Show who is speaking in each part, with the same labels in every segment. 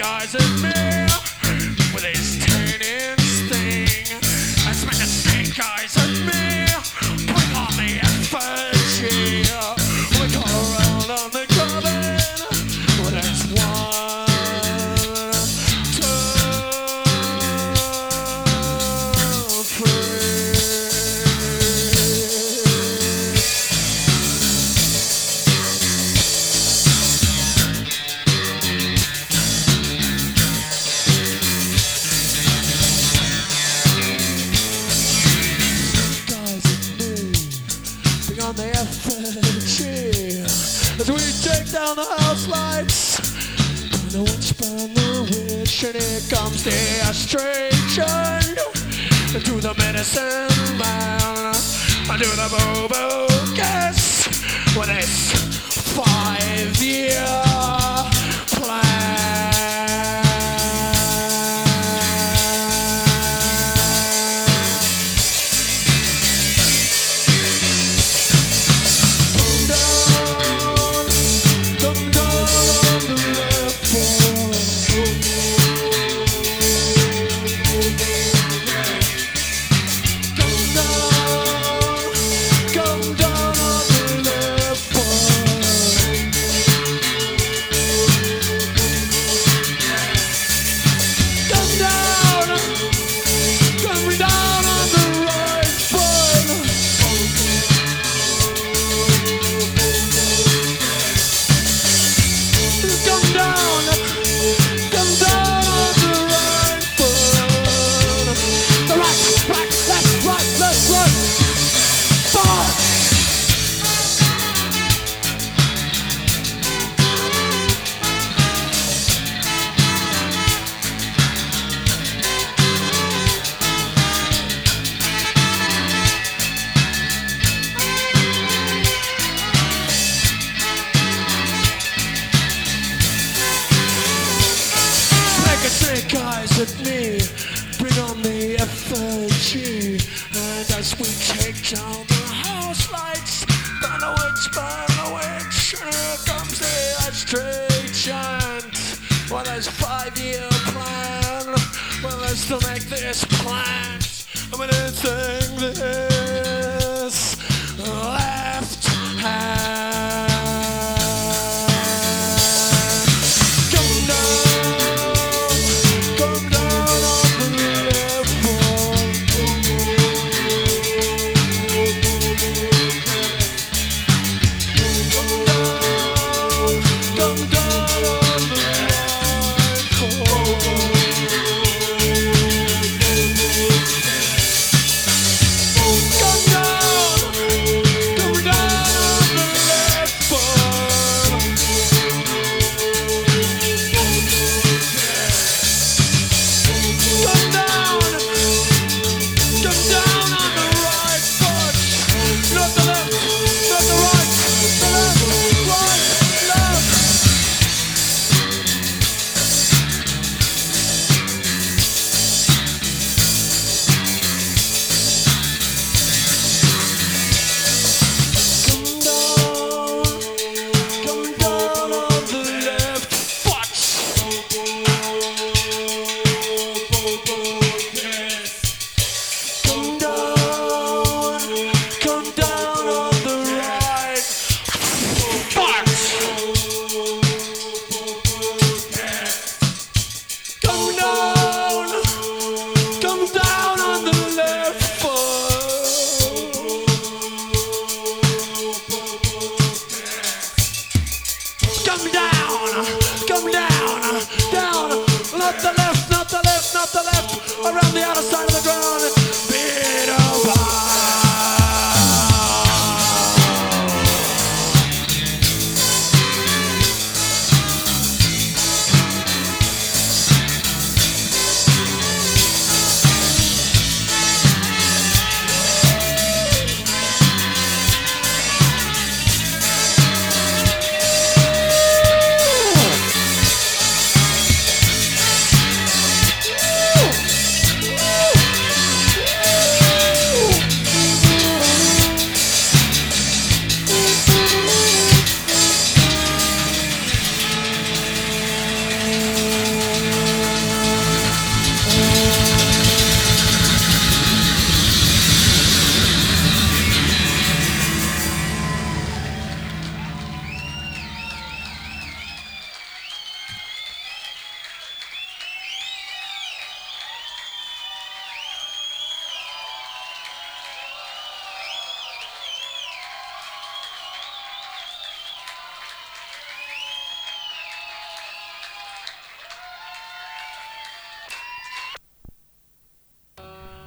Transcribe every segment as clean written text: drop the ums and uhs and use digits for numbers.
Speaker 1: snake eyes at me with his 10-inch thing. I smack the snake eyes at me. Bring on the effigy. We go around on the cabin. Well, that's 1, 2, 3. On the effigy as we take down the house lights, burn the witch, burn the witch, and here comes the astration, and to the medicine man, and to the boo-boo guess with this 5-year plan. Snake eyes at me, bring on the effigy, and as we take down the house lights, burn the witch, and here comes the straight giant. Well, there's a 5-year plan, well, let's still make this plant. I'm gonna sing this left hand. Around the other side of the ground, beat over.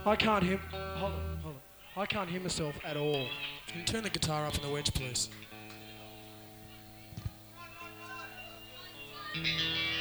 Speaker 1: I can't hear. Hold on. I can't hear myself at all.
Speaker 2: Can you turn the guitar up on the wedge, please?